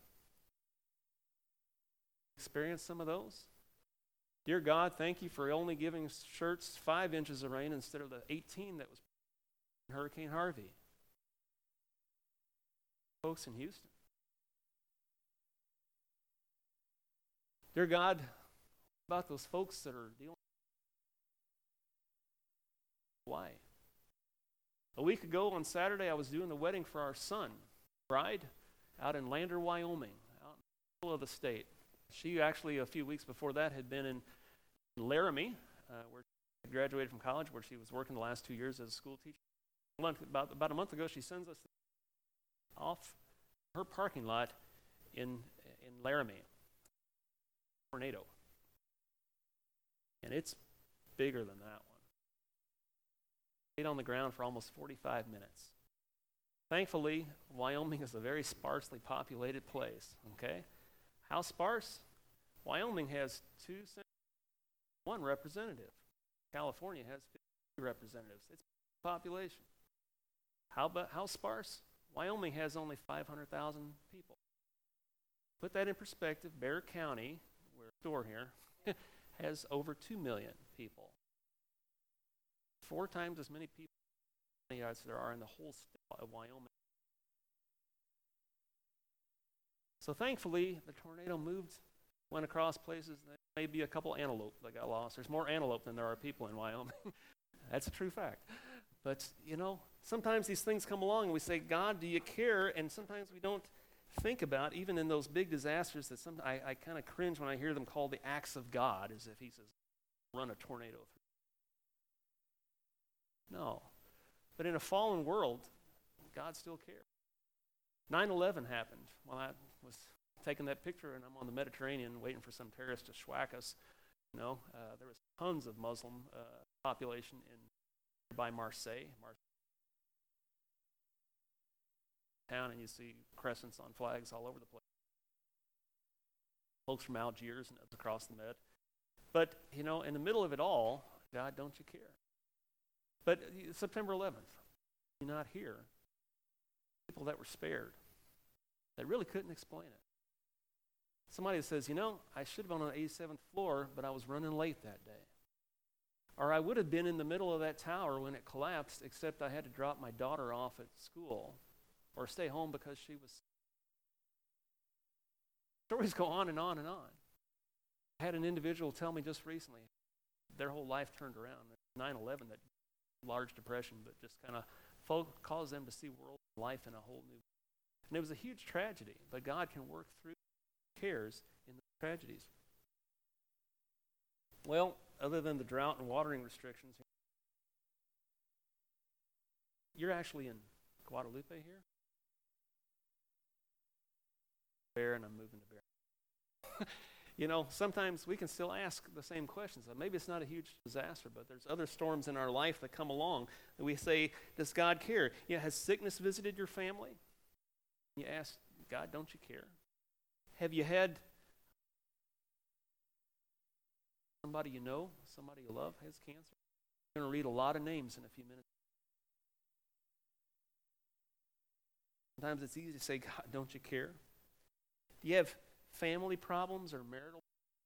Experience some of those? Dear God, thank you for only giving shirts five inches of rain instead of the eighteen that was in Hurricane Harvey. Folks in Houston. Dear God, about those folks that are dealing Why? A week ago on Saturday, I was doing the wedding for our son, bride, out in Lander, Wyoming, out in the middle of the state. She actually, a few weeks before that, had been in Laramie, uh, where she graduated from college, where she was working the last two years as a school teacher. About, about a month ago, she sends us off her parking lot in, in Laramie. Tornado. And it's bigger than that one. Stayed on the ground for almost forty-five minutes. Thankfully, Wyoming is a very sparsely populated place, okay? How sparse? Wyoming has two senators, one representative. California has fifty representatives. It's a population. How about how sparse? Wyoming has only five hundred thousand people. Put that in perspective, Bear County, we're a store here, has over two million people. Four times as many people as there are in the whole state of Wyoming. So thankfully, the tornado moved, went across places, maybe a couple antelope that got lost. There's more antelope than there are people in Wyoming. That's a true fact. But, you know, sometimes these things come along and we say, God, do you care? And sometimes we don't think about, even in those big disasters, that some, I, I kind of cringe when I hear them called the acts of God, as if he says, run a tornado through. No. But in a fallen world, God still cares. nine eleven happened while I was taking that picture, and I'm on the Mediterranean waiting for some terrorist to schwack us. You know, uh, there was tons of Muslim uh, population in nearby Marseille, Marseille town, and you see crescents on flags all over the place. Folks from Algiers and across the Med. But, you know, in the middle of it all, God, don't you care? But uh, September eleventh, you're not here. People that were spared, that really couldn't explain it. Somebody says, you know, I should have been on the eighty-seventh floor, but I was running late that day. Or I would have been in the middle of that tower when it collapsed, except I had to drop my daughter off at school or stay home because she was. Stories go on and on and on. I had an individual tell me just recently, their whole life turned around. nine eleven, that large depression, but just kind of folk caused them to see world life in a whole new way. And it was a huge tragedy, but God can work through cares in the tragedies. Well, other than the drought and watering restrictions, you're actually in Guadalupe here? Bear, and I'm moving to Bear. You know, sometimes we can still ask the same questions. Maybe it's not a huge disaster, but there's other storms in our life that come along that we say, does God care? You know, has sickness visited your family? You ask, God, don't you care? Have you had somebody you know, somebody you love has cancer? I'm going to read a lot of names in a few minutes. Sometimes it's easy to say, God, don't you care? Do you have family problems or marital?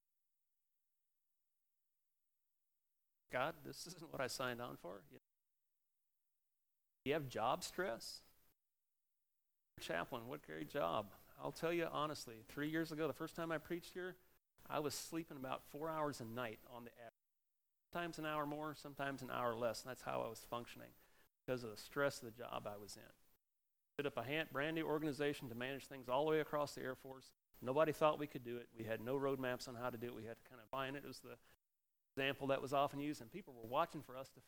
God, this isn't what I signed on for. Do you have job stress? Chaplain, what great job. I'll tell you honestly, three years ago, the first time I preached here, I was sleeping about four hours a night on the average. Sometimes an hour more, sometimes an hour less. And that's how I was functioning because of the stress of the job I was in. Set up a hand, brand new organization to manage things all the way across the Air Force. Nobody thought we could do it. We had no roadmaps on how to do it. We had to kind of find it. It was the example that was often used, and people were watching for us to.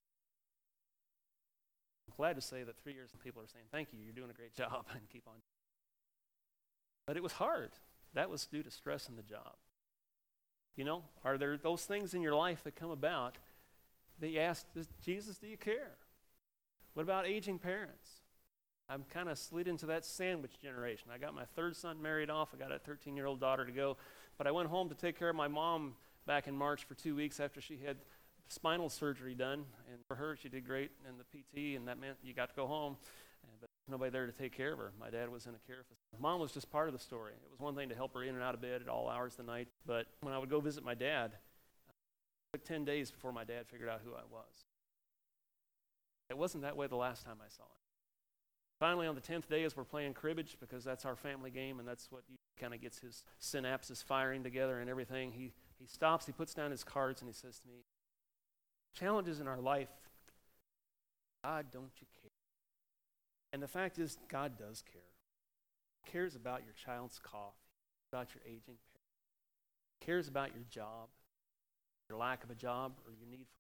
I'm glad to say that three years people are saying, thank you, you're doing a great job, and keep on. But it was hard. That was due to stress in the job. You know, are there those things in your life that come about that you ask, Jesus, do you care? What about aging parents? I'm kind of slid into that sandwich generation. I got my third son married off. I got a thirteen-year-old daughter to go. But I went home to take care of my mom back in March for two weeks after she had spinal surgery done. And for her, she did great in the P T, and that meant you got to go home. But nobody there to take care of her. My dad was in a care facility. Mom was just part of the story. It was one thing to help her in and out of bed at all hours of the night. But when I would go visit my dad, it took ten days before my dad figured out who I was. It wasn't that way the last time I saw him. Finally, on the tenth day, as we're playing cribbage, because that's our family game, and that's what kind of gets his synapses firing together and everything, he, he stops, he puts down his cards, and he says to me, challenges in our life, God, don't you care? And the fact is, God does care. He cares about your child's cough, about your aging parent. He cares about your job, your lack of a job, or your need for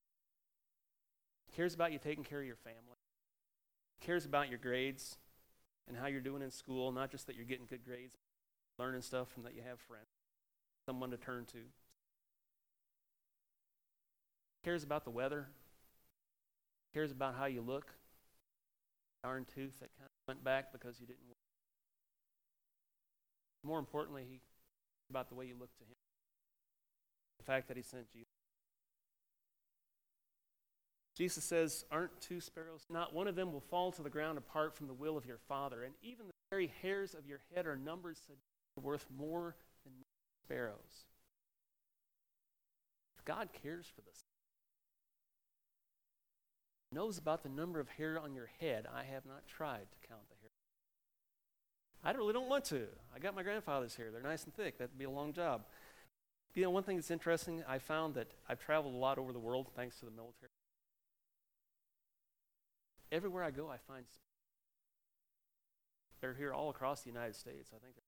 He cares about you taking care of your family. Cares about your grades and how you're doing in school, not just that you're getting good grades, learning stuff and that you have friends, someone to turn to. Cares about the weather. Cares about how you look. Darn tooth that kind of went back because you didn't work. More importantly, he cares about the way you look to him. The fact that he sent Jesus. Jesus says, aren't two sparrows? Not one of them will fall to the ground apart from the will of your Father. And even the very hairs of your head are numbered, so you're worth more than sparrows. If God cares for this, knows about the number of hair on your head, I have not tried to count the hair. I really don't want to. I got my grandfather's hair. They're nice and thick. That'd be a long job. You know, one thing that's interesting, I found that I've traveled a lot over the world thanks to the military. Everywhere I go, I find sparrows. They're here all across the United States. I think.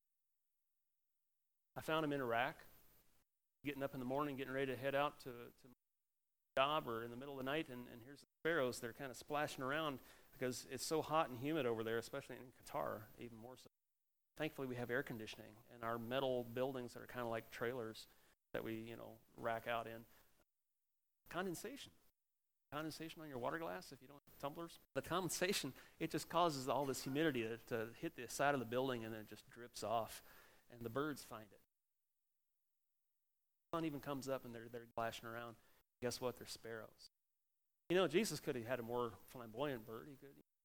I found them in Iraq, getting up in the morning, getting ready to head out to, to my job or in the middle of the night, and, and here's the sparrows. They're kind of splashing around because it's so hot and humid over there, especially in Qatar, even more so. Thankfully, we have air conditioning, and our metal buildings that are kind of like trailers that we, you know, rack out in. Condensation. Condensation on your water glass, if you don't have tumblers. The condensation, it just causes all this humidity to, to hit the side of the building, and then it just drips off, and the birds find it. The sun even comes up, and they're, they're flashing around. Guess what? They're sparrows. You know, Jesus could have had a more flamboyant bird. He could.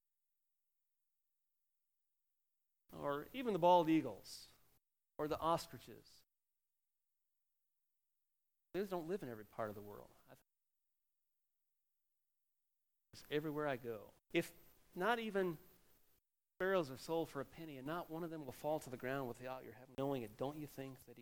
Or even the bald eagles, or the ostriches. Those don't live in every part of the world. Everywhere I go. If not even sparrows are sold for a penny, and not one of them will fall to the ground without your heaven knowing it, don't you think that he...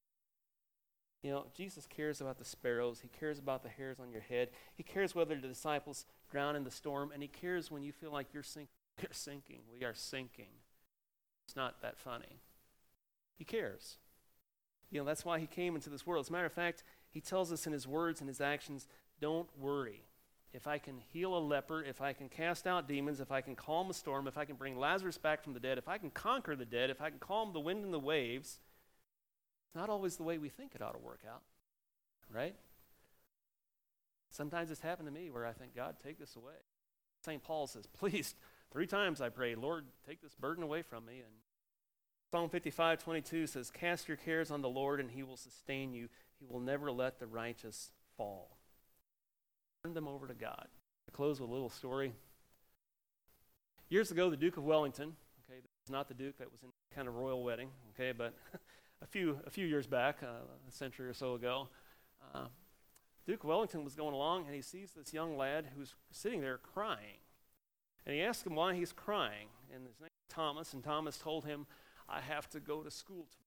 You know, Jesus cares about the sparrows. He cares about the hairs on your head. He cares whether the disciples drown in the storm, and he cares when you feel like you're sink- you're sinking. We are sinking. It's not that funny. He cares. You know, that's why he came into this world. As a matter of fact, he tells us in his words and his actions, don't worry. If I can heal a leper, if I can cast out demons, if I can calm a storm, if I can bring Lazarus back from the dead, if I can conquer the dead, if I can calm the wind and the waves, it's not always the way we think it ought to work out, right? Sometimes it's happened to me where I think, God, take this away. Saint Paul says, please, three times I prayed, Lord, take this burden away from me. And Psalm fifty-five twenty-two says, cast your cares on the Lord and he will sustain you. He will never let the righteous fall. Turn them over to God. I close with a little story. Years ago, the Duke of Wellington, okay, this is not the Duke that was in kind of royal wedding, okay, but a few a few years back, uh, a century or so ago, uh, Duke of Wellington was going along and he sees this young lad who's sitting there crying. And he asks him why he's crying. And his name is Thomas, and Thomas told him, I have to go to school tomorrow.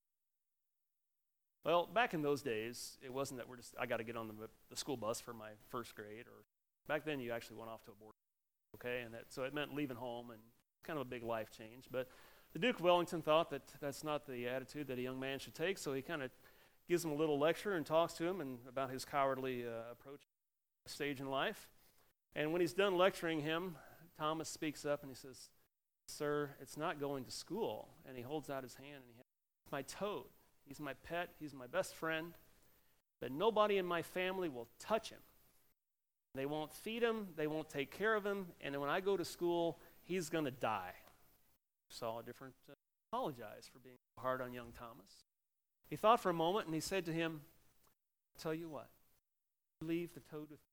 Well, back in those days, it wasn't that we're just, I got to get on the, the school bus for my first grade, or back then you actually went off to a board, okay, and that, so it meant leaving home, and kind of a big life change. But the Duke of Wellington thought that that's not the attitude that a young man should take, so he kind of gives him a little lecture and talks to him and about his cowardly uh, approach stage in life. And when he's done lecturing him, Thomas speaks up and he says, sir, it's not going to school. And he holds out his hand and he has my toad. He's my pet. He's my best friend. But nobody in my family will touch him. They won't feed him. They won't take care of him. And when I go to school, he's going to die. Saw a different, uh, apologize for being hard on young Thomas. He thought for a moment and he said to him, I'll tell you what, leave the toad with me.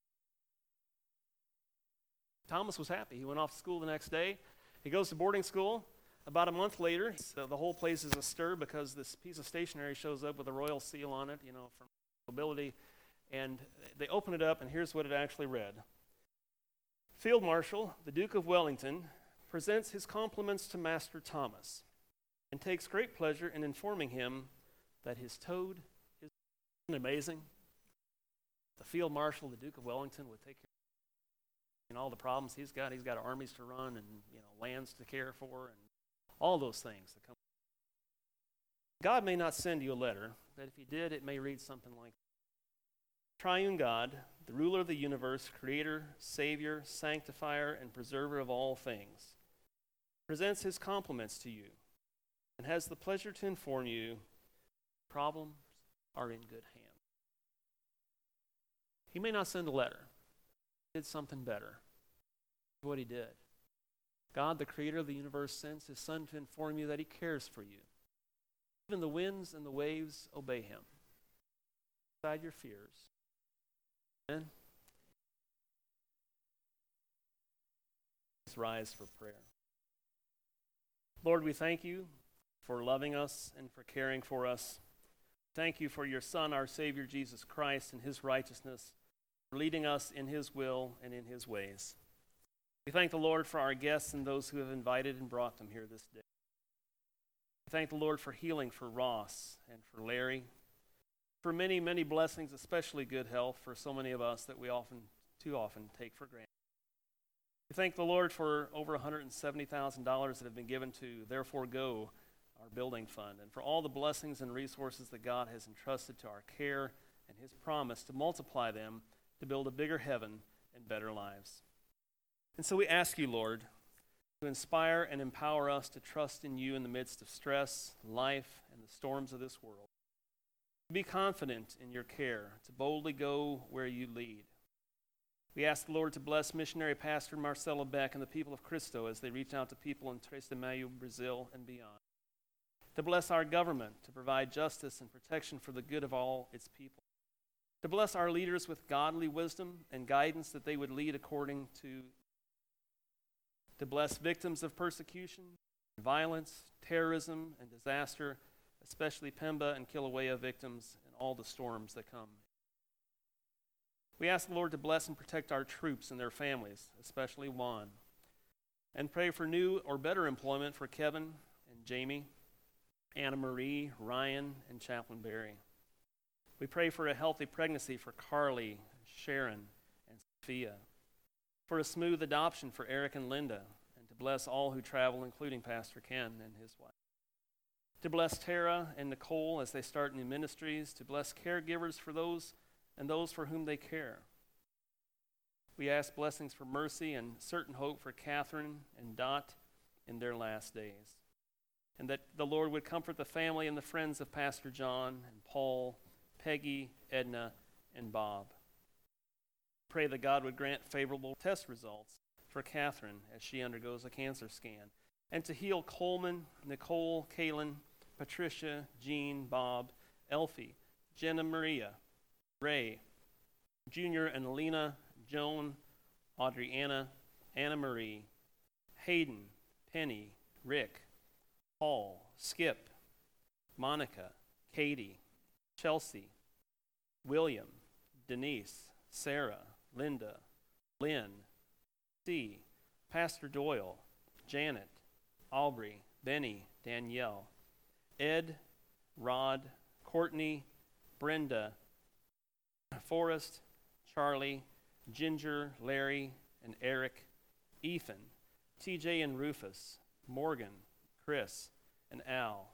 Thomas was happy. He went off to school the next day. He goes to boarding school. About a month later, the, the whole place is astir because this piece of stationery shows up with a royal seal on it, you know, from nobility. And they open it up, and here's what it actually read. Field Marshal, the Duke of Wellington, presents his compliments to Master Thomas and takes great pleasure in informing him that his toad is amazing. The Field Marshal, the Duke of Wellington, would take care of all the problems he's got. He's got armies to run and, you know, lands to care for and all those things that come. God may not send you a letter, but if he did, it may read something like, Triune God, the ruler of the universe, creator, savior, sanctifier, and preserver of all things, presents his compliments to you and has the pleasure to inform you problems are in good hands. He may not send a letter. He did something better. What he did. God, the creator of the universe, sends his son to inform you that he cares for you. Even the winds and the waves obey him. Beside your fears. Amen. Let's rise for prayer. Lord, we thank you for loving us and for caring for us. Thank you for your Son, our Savior, Jesus Christ, and his righteousness, for leading us in his will and in his ways. We thank the Lord for our guests and those who have invited and brought them here this day. We thank the Lord for healing for Ross and for Larry, for many, many blessings, especially good health for so many of us that we often, too often, take for granted. We thank the Lord for over one hundred seventy thousand dollars that have been given to Therefore Go, our building fund, and for all the blessings and resources that God has entrusted to our care and his promise to multiply them to build a bigger heaven and better lives. And so we ask you, Lord, to inspire and empower us to trust in you in the midst of stress, life, and the storms of this world. To be confident in your care, to boldly go where you lead. We ask the Lord to bless missionary pastor Marcelo Beck and the people of Cristo as they reach out to people in Três de Maio, Brazil, and beyond. To bless our government, to provide justice and protection for the good of all its people. To bless our leaders with godly wisdom and guidance that they would lead according to. To bless victims of persecution, violence, terrorism, and disaster, especially Pemba and Kilauea victims and all the storms that come. We ask the Lord to bless and protect our troops and their families, especially Juan. And pray for new or better employment for Kevin and Jamie, Anna Marie, Ryan, and Chaplain Barry. We pray for a healthy pregnancy for Carly, Sharon, and Sophia. For a smooth adoption for Eric and Linda, and to bless all who travel, including Pastor Ken and his wife. To bless Tara and Nicole as they start new ministries, to bless caregivers for those and those for whom they care. We ask blessings for mercy and certain hope for Catherine and Dot in their last days. And that the Lord would comfort the family and the friends of Pastor John and Paul, Peggy, Edna, and Bob. Pray that God would grant favorable test results for Catherine as she undergoes a cancer scan, and to heal Coleman, Nicole, Kaylin, Patricia, Jean, Bob, Elfie, Jenna Maria, Ray, Junior and Alina, Joan, Audrey Anna, Anna Marie, Hayden, Penny, Rick, Paul, Skip, Monica, Katie, Chelsea, William, Denise, Sarah, Linda, Lynn, C, Pastor Doyle, Janet, Aubrey, Benny, Danielle, Ed, Rod, Courtney, Brenda, Forrest, Charlie, Ginger, Larry, and Eric, Ethan, T J and Rufus, Morgan, Chris, and Al,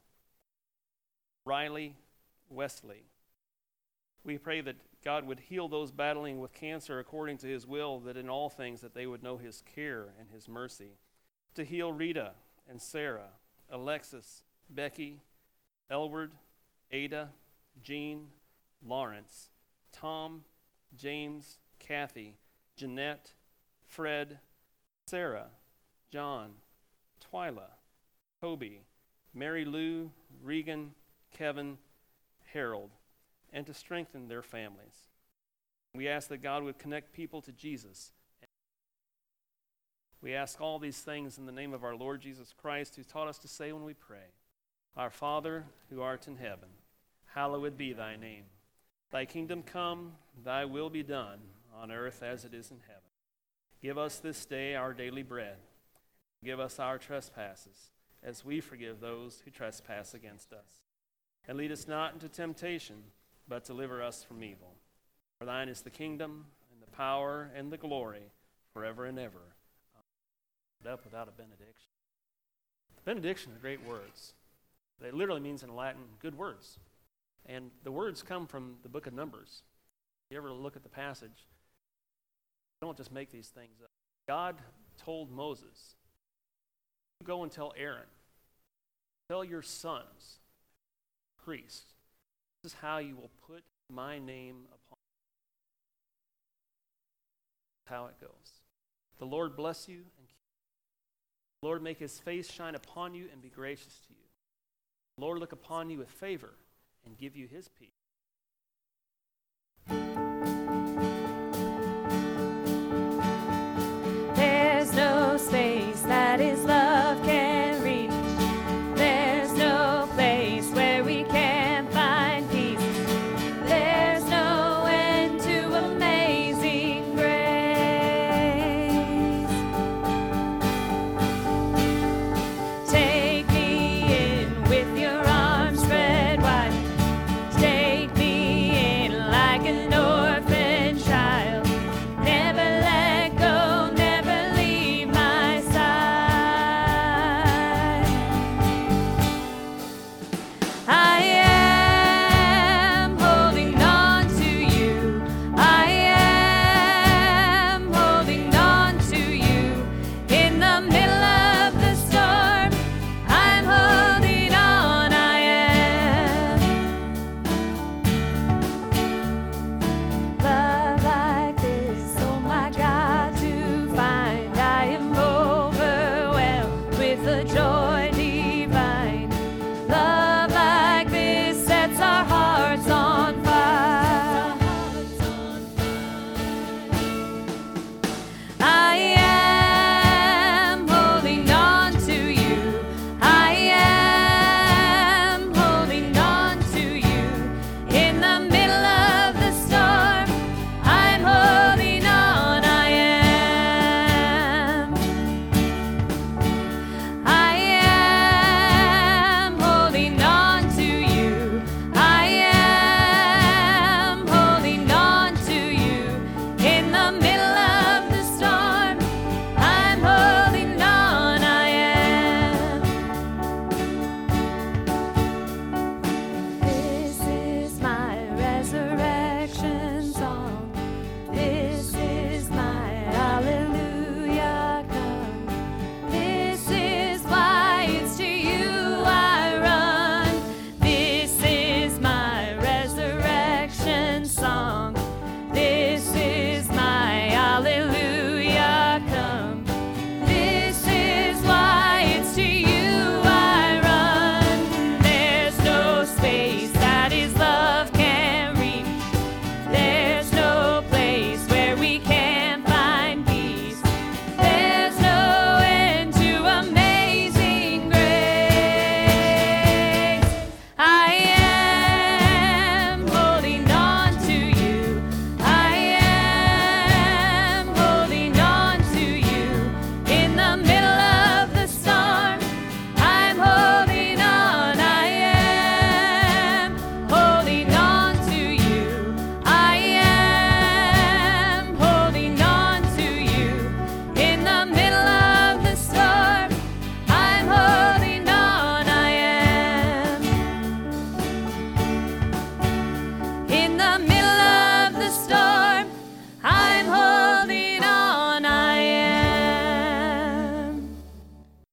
Riley, Wesley. We pray that God would heal those battling with cancer according to his will, that in all things that they would know his care and his mercy. To heal Rita and Sarah, Alexis, Becky, Elward, Ada, Jean, Lawrence, Tom, James, Kathy, Jeanette, Fred, Sarah, John, Twyla, Toby, Mary Lou, Regan, Kevin, Harold, and to strengthen their families. We ask that God would connect people to Jesus. We ask all these things in the name of our Lord Jesus Christ, who taught us to say when we pray, Our Father, who art in heaven, hallowed be thy name. Thy kingdom come, thy will be done, on earth as it is in heaven. Give us this day our daily bread. Give us our trespasses, as we forgive those who trespass against us. And lead us not into temptation, but deliver us from evil. For thine is the kingdom, and the power, and the glory, forever and ever. Amen. Up without a benediction. Benediction are great words. It literally means in Latin, good words. And the words come from the book of Numbers. If you ever look at the passage, don't just make these things up. God told Moses, go and tell Aaron, tell your sons, priests, this is how you will put my name upon you. How it goes. The Lord bless you and keep you. The Lord make his face shine upon you and be gracious to you. The Lord look upon you with favor and give you his peace. There's no space. is the